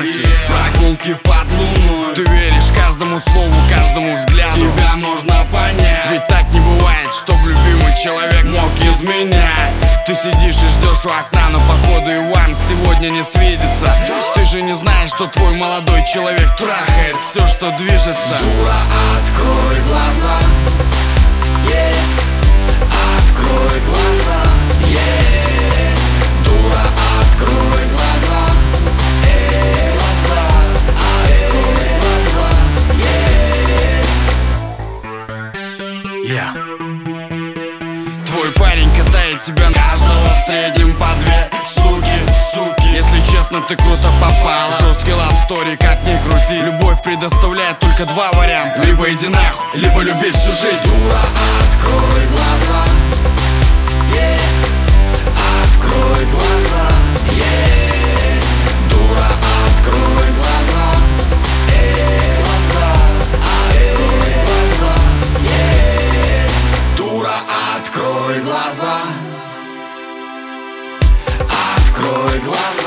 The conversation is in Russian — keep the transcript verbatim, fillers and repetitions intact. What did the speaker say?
парке, прогулки под луной. Ты веришь каждому слову, каждому взгляду. Тебя можно понять, ведь так не бывает, чтоб любимый человек мог изменять. Ты сидишь и ждешь у окна, но походу и вам сегодня не свидится. Ты же не знаешь, что твой молодой человек трахает все, что движется. Дура, открой глаза, yeah. Открой глаза, yeah. Дура, открой глаза, эй, глаза, открой глаза, yeah. Yeah. Твой парень катает тебя каждого в среднем по две суки, суки. Если честно, ты круто попала. Жесткий love story, как ни крути. Любовь предоставляет только два варианта: либо иди нахуй, либо люби всю жизнь. Дура, открой глаза, yeah. Открой глаза, yeah. Дура, открой глаза, эй, глаза, открой глаза, yeah. Дура, открой глаза, открой глаза.